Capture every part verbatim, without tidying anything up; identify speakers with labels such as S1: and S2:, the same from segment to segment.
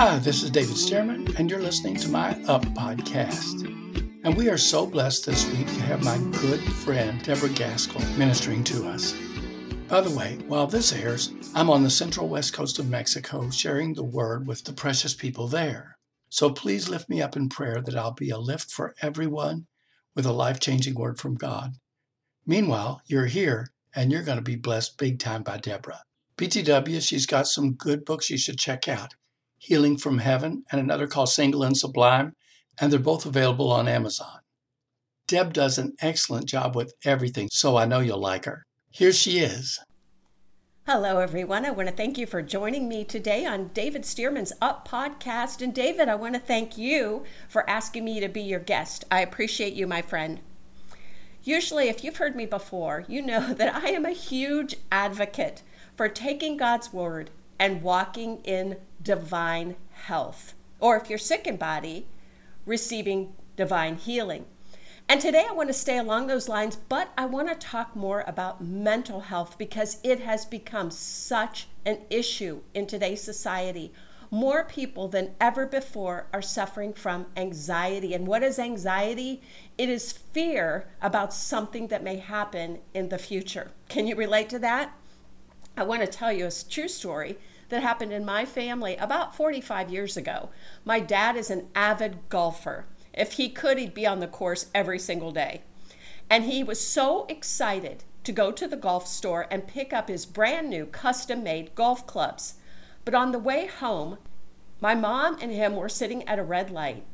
S1: Hi, this is David Stearman, and you're listening to my Up podcast. And we are so blessed this week to have my good friend Deborah Gaskell ministering to us. By the way, while this airs, I'm on the central west coast of Mexico sharing the word with the precious people there. So please lift me up in prayer that I'll be a lift for everyone with a life-changing word from God. Meanwhile, you're here, and you're going to be blessed big time by Deborah. B T W, she's got some good books you should check out. Healing from Heaven and another called Single and Sublime, and they're both available on Amazon. Deb does an excellent job with everything, so I know you'll like her. Here she is.
S2: Hello, everyone. I want to thank you for joining me today on David Stearman's Up podcast. And David, I want to thank you for asking me to be your guest. I appreciate you, my friend. Usually, if you've heard me before, you know that I am a huge advocate for taking God's word and walking in divine health. Or if you're sick in body, receiving divine healing. And today I want to stay along those lines, but I want to talk more about mental health because it has become such an issue in today's society. More people than ever before are suffering from anxiety. And what is anxiety? It is fear about something that may happen in the future. Can you relate to that? I want to tell you a true story that happened in my family about forty-five years ago. My dad is an avid golfer. If he could, he'd be on the course every single day. And he was so excited to go to the golf store and pick up his brand new custom-made golf clubs. But on the way home, my mom and him were sitting at a red light,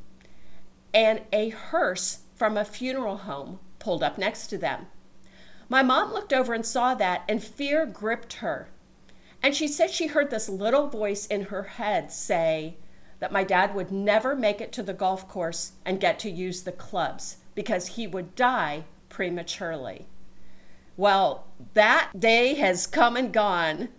S2: and a hearse from a funeral home pulled up next to them. My mom looked over and saw that, and fear gripped her. And she said she heard this little voice in her head say that my dad would never make it to the golf course and get to use the clubs because he would die prematurely. Well, that day has come and gone,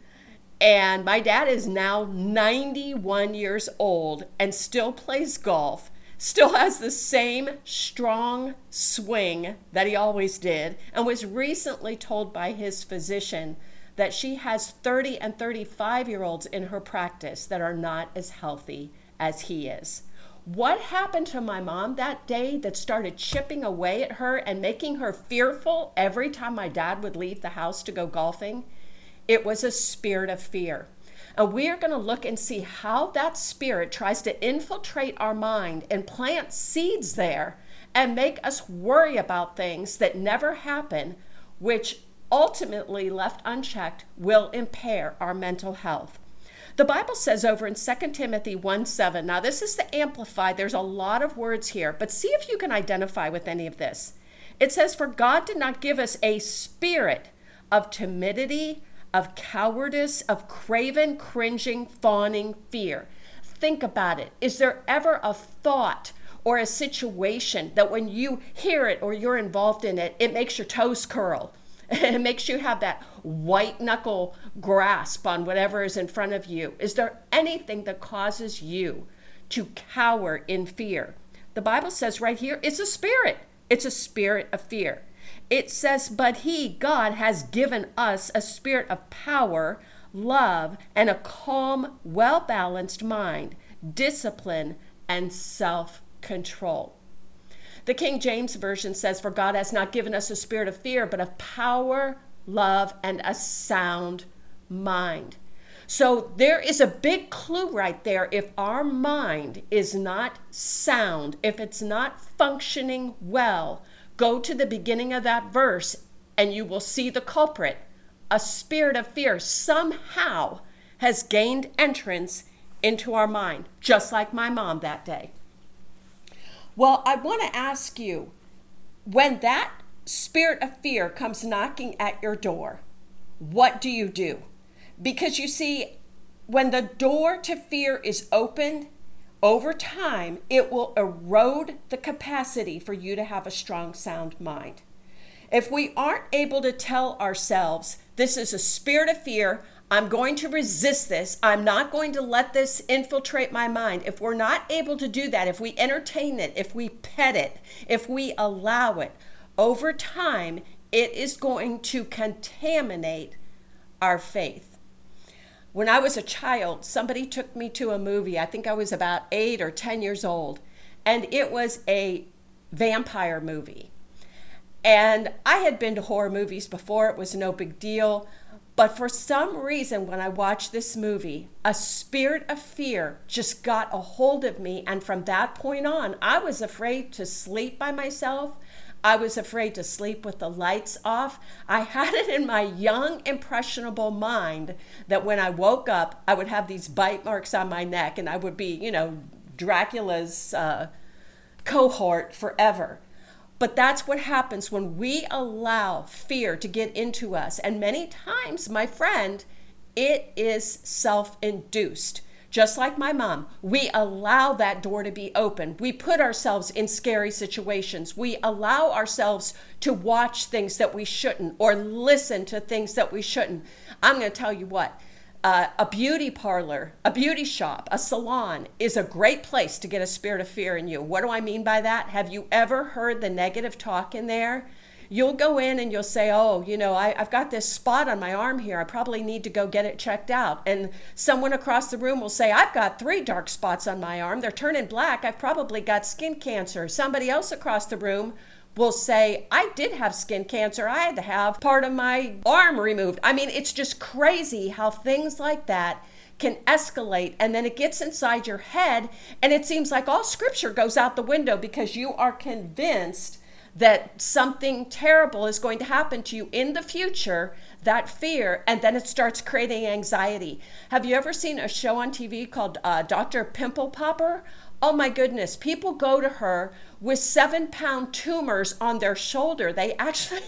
S2: and my dad is now ninety-one years old and still plays golf, still has the same strong swing that he always did, and was recently told by his physician that she has thirty and thirty-five-year-olds in her practice that are not as healthy as he is. What happened to my mom that day that started chipping away at her and making her fearful every time my dad would leave the house to go golfing? It was a spirit of fear. And we are going to look and see how that spirit tries to infiltrate our mind and plant seeds there and make us worry about things that never happen, which ultimately left unchecked will impair our mental health. The Bible says over in Second Timothy one seven, now this is the Amplified, there's a lot of words here, but see if you can identify with any of this. It says, "For God did not give us a spirit of timidity, of cowardice, of craven, cringing, fawning fear." Think about it. Is there ever a thought or a situation that when you hear it or you're involved in it, it makes your toes curl? It makes you have that white knuckle grasp on whatever is in front of you. Is there anything that causes you to cower in fear? The Bible says right here, it's a spirit. It's a spirit of fear. It says, but he, God, has given us a spirit of power, love, and a calm, well-balanced mind, discipline, and self-control. The King James Version says, for God has not given us a spirit of fear, but of power, love, and a sound mind. So there is a big clue right there. If our mind is not sound, if it's not functioning well, go to the beginning of that verse and you will see the culprit. A spirit of fear somehow has gained entrance into our mind, just like my mom that day. Well, I want to ask you, when that spirit of fear comes knocking at your door, what do you do? Because you see, when the door to fear is opened, over time, it will erode the capacity for you to have a strong, sound mind. If we aren't able to tell ourselves, this is a spirit of fear, I'm going to resist this, I'm not going to let this infiltrate my mind. If we're not able to do that, if we entertain it, if we pet it, if we allow it, over time, it is going to contaminate our faith. When I was a child, somebody took me to a movie. I think I was about eight or ten years old, and it was a vampire movie. And I had been to horror movies before. It was no big deal. But for some reason, when I watched this movie, a spirit of fear just got a hold of me. And from that point on, I was afraid to sleep by myself. I was afraid to sleep with the lights off. I had it in my young, impressionable mind that when I woke up, I would have these bite marks on my neck and I would be, you know, Dracula's uh, cohort forever. But that's what happens when we allow fear to get into us. And many times, my friend, it is self-induced. Just like my mom, we allow that door to be open. We put ourselves in scary situations. We allow ourselves to watch things that we shouldn't or listen to things that we shouldn't. I'm going to tell you what, uh, a beauty parlor, a beauty shop, a salon is a great place to get a spirit of fear in you. What do I mean by that? Have you ever heard the negative talk in there? You'll go in and you'll say, oh, you know, I, I've got this spot on my arm here. I probably need to go get it checked out. And someone across the room will say, I've got three dark spots on my arm. They're turning black. I've probably got skin cancer. Somebody else across the room will say, I did have skin cancer. I had to have part of my arm removed. I mean, it's just crazy how things like that can escalate, and then it gets inside your head, and it seems like all scripture goes out the window because you are convinced that something terrible is going to happen to you in the future, that fear, and then it starts creating anxiety. Have you ever seen a show on T V called uh, Doctor Pimple Popper? Oh my goodness, people go to her with seven pound tumors on their shoulder. They actually,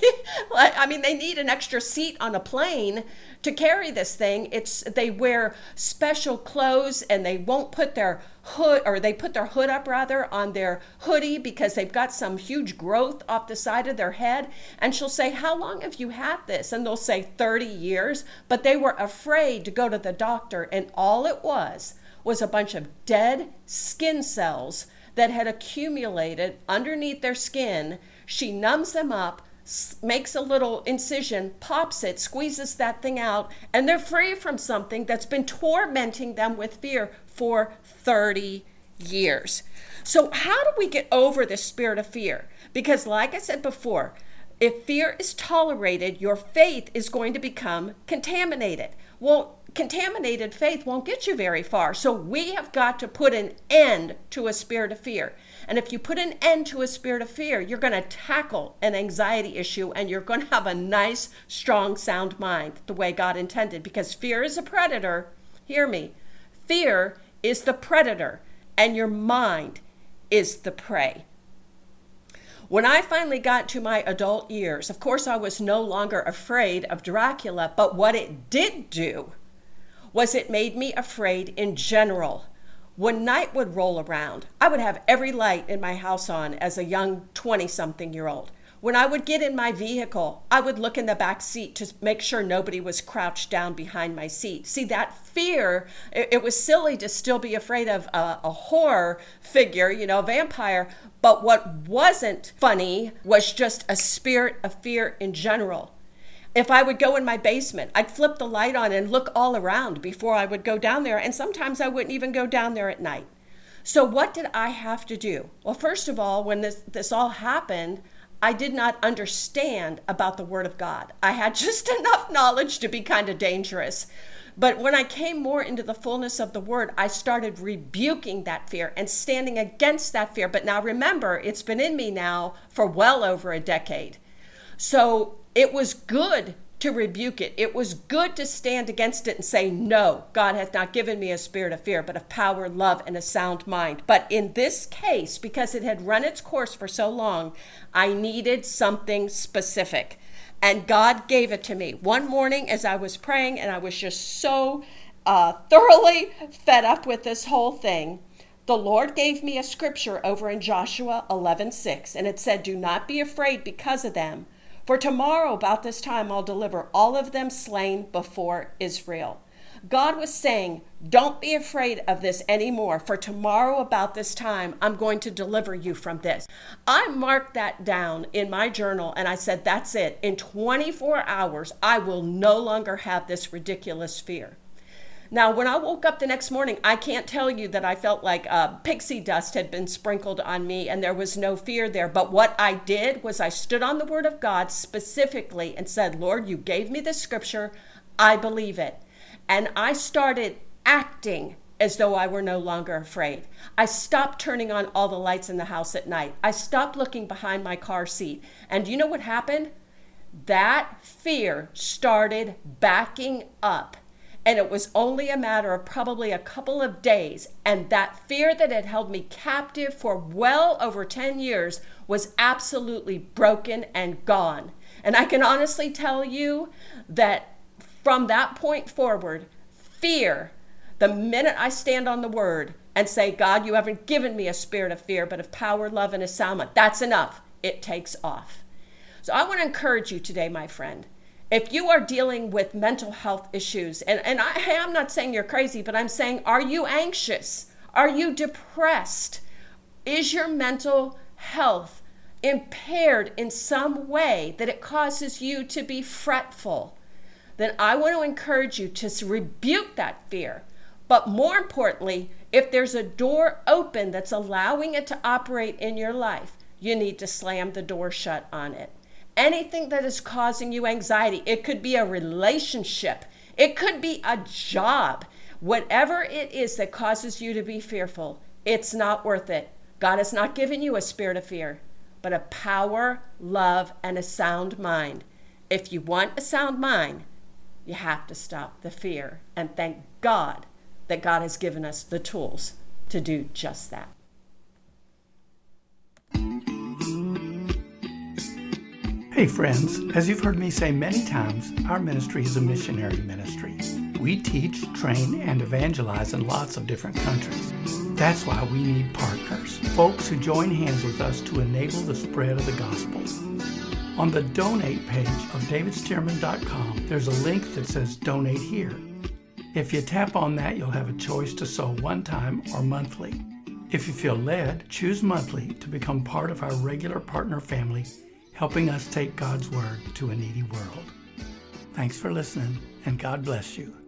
S2: I mean, they need an extra seat on a plane to carry this thing. It's, they wear special clothes and they won't put their hood, or they put their hood up rather on their hoodie because they've got some huge growth off the side of their head. And she'll say, how long have you had this? And they'll say thirty years, but they were afraid to go to the doctor, and all it was was a bunch of dead skin cells that had accumulated underneath their skin. She numbs them up, makes a little incision, pops it, squeezes that thing out, and they're free from something that's been tormenting them with fear for thirty years. So how do we get over this spirit of fear? Because like I said before, if fear is tolerated, your faith is going to become contaminated. Well, contaminated faith won't get you very far. So we have got to put an end to a spirit of fear. And if you put an end to a spirit of fear, you're going to tackle an anxiety issue and you're going to have a nice, strong, sound mind the way God intended. Because fear is a predator. Hear me. Fear is the predator and your mind is the prey. When I finally got to my adult years, of course, I was no longer afraid of Dracula, but what it did do was it made me afraid in general. When night would roll around, I would have every light in my house on as a young twenty-something-year-old. When I would get in my vehicle, I would look in the back seat to make sure nobody was crouched down behind my seat. See, that fear, it, it was silly to still be afraid of a, a horror figure, you know, a vampire, but what wasn't funny was just a spirit of fear in general. If I would go in my basement, I'd flip the light on and look all around before I would go down there, and sometimes I wouldn't even go down there at night. So what did I have to do? Well, first of all, when this, this all happened, I did not understand about the Word of God. I had just enough knowledge to be kind of dangerous. But when I came more into the fullness of the Word, I started rebuking that fear and standing against that fear. But now remember, it's been in me now for well over a decade. So it was good to rebuke it. It was good to stand against it and say, no, God hath not given me a spirit of fear, but of power, love, and a sound mind. But in this case, because it had run its course for so long, I needed something specific. And God gave it to me one morning as I was praying, and I was just so uh, thoroughly fed up with this whole thing. The Lord gave me a scripture over in Joshua eleven six, and it said, do not be afraid because of them. For tomorrow about this time I'll deliver all of them slain before Israel. God was saying, don't be afraid of this anymore. For tomorrow about this time, I'm going to deliver you from this. I marked that down in my journal and I said, that's it. In twenty-four hours, I will no longer have this ridiculous fear. Now, when I woke up the next morning, I can't tell you that I felt like uh, pixie dust had been sprinkled on me and there was no fear there. But what I did was I stood on the Word of God specifically and said, Lord, you gave me this scripture. I believe it. And I started acting as though I were no longer afraid. I stopped turning on all the lights in the house at night. I stopped looking behind my car seat. And you know what happened? That fear started backing up. And it was only a matter of probably a couple of days. And that fear that had held me captive for well over ten years was absolutely broken and gone. And I can honestly tell you that from that point forward, fear, the minute I stand on the Word and say, God, you haven't given me a spirit of fear, but of power, love, and a sound mind, that's enough. It takes off. So I want to encourage you today, my friend. If you are dealing with mental health issues, and, and I, hey, I'm not saying you're crazy, but I'm saying, are you anxious? Are you depressed? Is your mental health impaired in some way that it causes you to be fretful? Then I want to encourage you to rebuke that fear. But more importantly, if there's a door open that's allowing it to operate in your life, you need to slam the door shut on it. Anything that is causing you anxiety, it could be a relationship, it could be a job, whatever it is that causes you to be fearful, it's not worth it. God has not given you a spirit of fear, but a power, love, and a sound mind. If you want a sound mind, you have to stop the fear. And thank God that God has given us the tools to do just that.
S1: Hey friends, as you've heard me say many times, our ministry is a missionary ministry. We teach, train, and evangelize in lots of different countries. That's why we need partners, folks who join hands with us to enable the spread of the gospel. On the donate page of david stearman dot com, there's a link that says Donate Here. If you tap on that, you'll have a choice to sow one time or monthly. If you feel led, choose monthly to become part of our regular partner family, helping us take God's Word to a needy world. Thanks for listening, and God bless you.